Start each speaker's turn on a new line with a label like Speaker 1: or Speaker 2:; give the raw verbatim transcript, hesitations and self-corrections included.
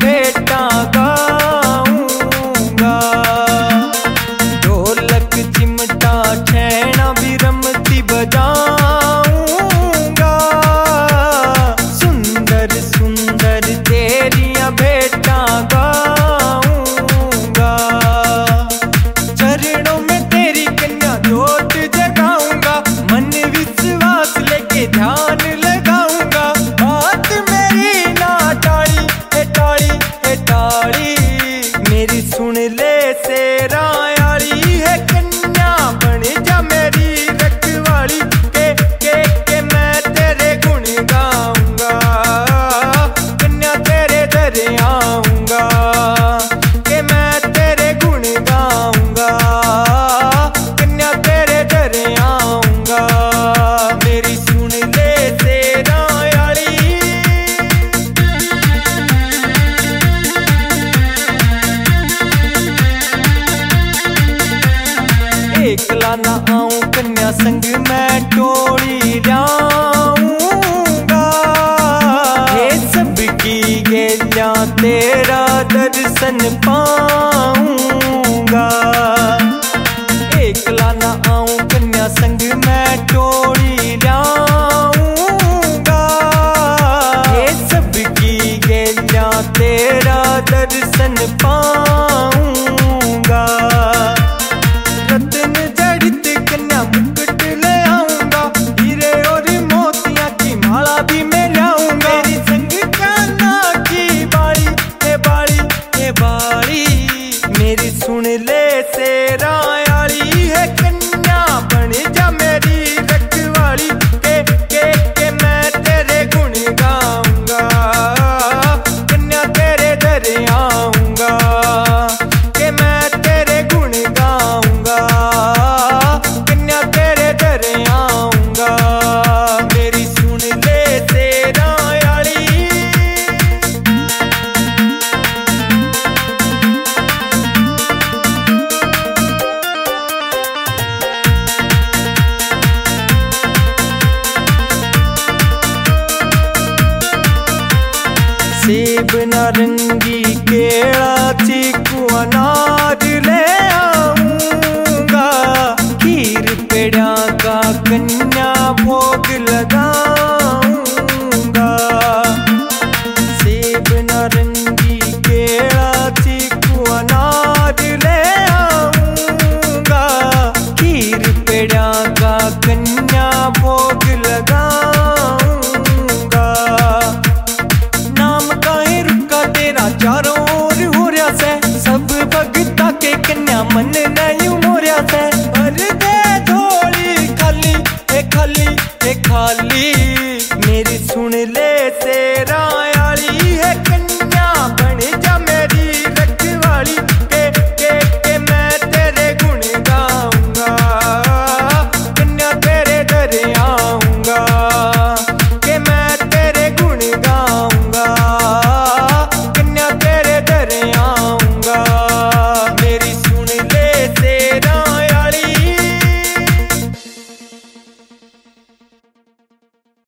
Speaker 1: भेंटा गाऊंगा। ढोलक चिमटा छैना भी रमती बजाऊंगा। सुंदर सुंदर तेरियां भेंटा गाऊंगा। चरणों में तेरी कन्या जोत जगाऊंगा। मन विश्वास लेके ध्यान लगाऊंगा। बात मेरी ना टाली ए टाली ए टाली। मेरी सुन ले सेरा यारी है कन्या बन जा मेरी रखवाली। के के के मैं तेरे गुण गाऊंगा। कन्या तेरे दर आऊंगा। के मैं तेरे गुण गाऊंगा। कन्या तेरे दर आऊंगा। मेरी सुन ले सेरा यारी। एकला ना आऊं कन्या संग मैं टोली जाऊंगा। हे सबकी गेल्या तेरा दर्शन पाऊंगा। एकला ना आऊं कन्या संग मैं टोली जाऊंगा। हे सबकी गेल्या तेरा दर्शन पाऊंगा। रत्न जड़ित कन्या मुकुट ले आऊंगा। हीरे और मोतिया की माला भी मैं लाऊंगा। मेरी संग कान्हा की बाड़ी ए बाड़ी ए बाड़ी। मेरी सुन ले सेरा यारी है कन्या बन जा मेरी रखवाली। के के के मैं तेरे गुण गाऊंगा। कन्या तेरे दर आऊंगा। के मैं तेरे गुण गाऊंगा। कन्या तेरे दर आऊंगा। मेरी सुन ले सेरा यारी। सेब नारंगी केला चीकू अनार ले आऊंगा। खीर पेड़ा का कन्या भोग लगाऊंगा। सेब नारंगी केला चीकू अनार ले आऊंगा। खीर पेड़ा का कन्या भोग लगाऊंगा। नाम काहे रुका तेरा चारों ओर हो रहा से। सब भगता के कन्या मन नहीं मोरिया से। भर दे झोली खाली ए खाली ए खाली। मेरी सुन ले सेरा